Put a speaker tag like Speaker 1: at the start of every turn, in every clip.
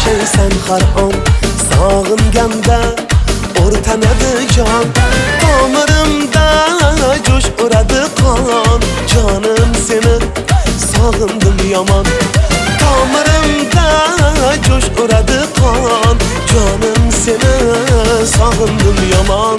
Speaker 1: yashaysan har on sog'inganda o'rtanadi jon tomirimda jo'sh uradi qon jonim seni sog'indim yomon tomirimda jo'sh uradi qon jonim seni sog'indim yomon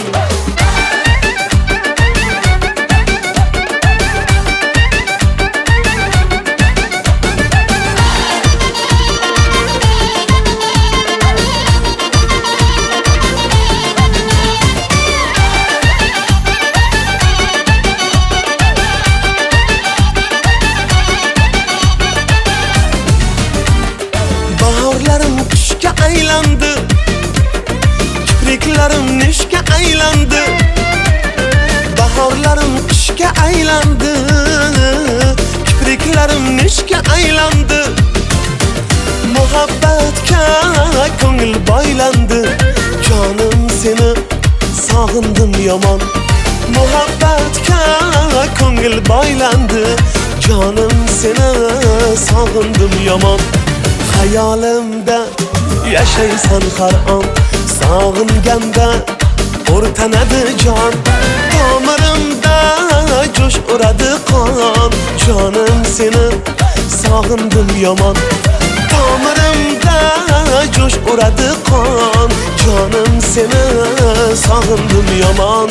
Speaker 1: bahorlarim qishga aylandi kipriklarim nishga aylandi bahorlarim qishga aylandi kipriklarim nishga aylandi muhabbatga ko'ngil boylandi jonim seni sog'indim yomon muhabbatga ko'ngil boylandi jonim seni sog'indim yomon hayolimda yashaysan har on sog'inganda o'rtanadi jon tomirimda jo'sh uradi qon jonim seni sog'indim yomon tomirimda jo'sh uradi qon jonim seni sog'indim yomon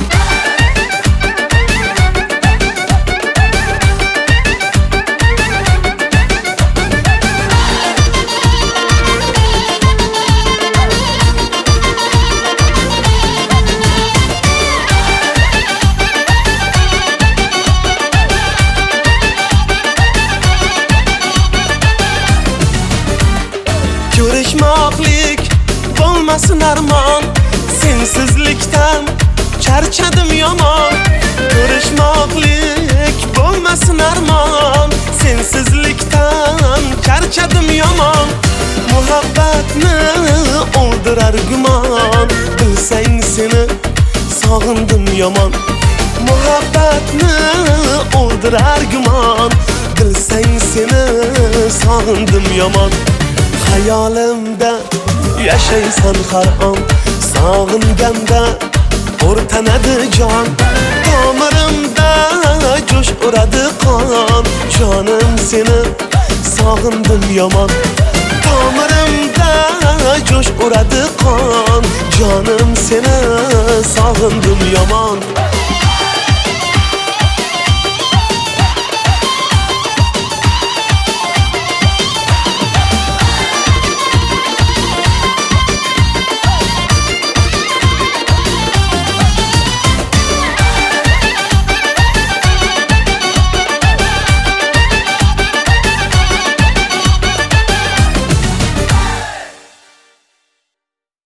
Speaker 1: ko'rishmoqlik bo'lmasin armon sensizlikdan charchadim yomon ko'rishmoqlik bo'lmasin armon sensizlikdan charchadim yomon muhabbatni o'ldirar gumon bilsang seni sog'indim yomon muhabbatni o'ldirar gumon bilsang seni sog'indim yomon hayolimda yashaysan har on sog'inganda o'rtanadi jon tomirimda jo'sh uradi qon jonim seni sog'indim yomon tomirimda jo'sh uradi qon jonim seni sog'indim yomon